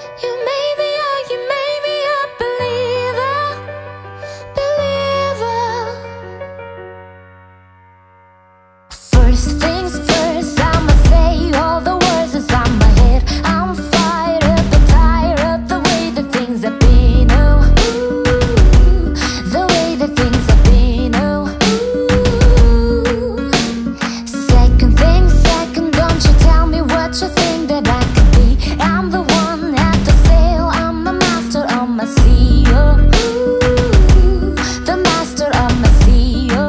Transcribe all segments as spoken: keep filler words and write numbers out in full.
You made me a, you made me a believer, believer. First things first, I'ma say all the words that's on my head. I'm fired up and tired of the way that things have been. Oh, ooh, the way that things have been. Oh, ooh. Second thing, second, don't you tell me what you think that I could be. I'm the one at the sail, I'm the master of my sea. Oh, ooh, the master of my sea. Oh,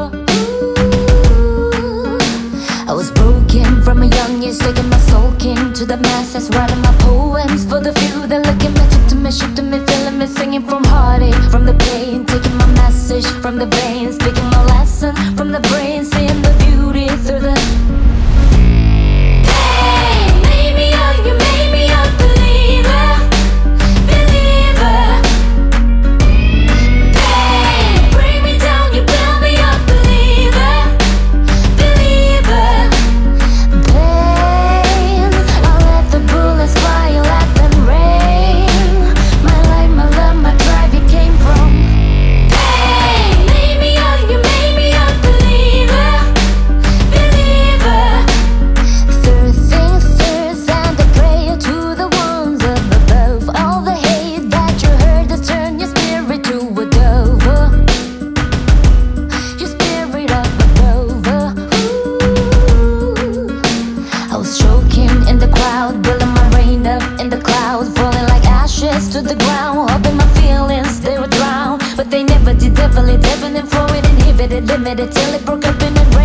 ooh. I was broken from a young age, taking my soul king to the masses, writing my poems for the few that look at me, took to me, shook to me, feeling me, singing from heartache, from the pain, taking my message from the veins, speaking my lesson from the brain, seeing the beauty through the pain. Made me a, you made me a believer, believer. Pain, bring me down, you build me up, believer, believer. Pain, I let the bullets fly, you let them rain. My life, my love, my drive, you came from pain. Made me a, you made me a believer, believer. Third things first, and I pray to the ones up above. All the hate that you heard has turned your spirit to a dove. Your spirit up above. Ooh. I was choking in the crowd, building my rain up in the clouds, falling like ashes to the ground, hoping my feelings they would drown, but they never did. Definitely, definitely flowing, inhibited, limited till it broke up in a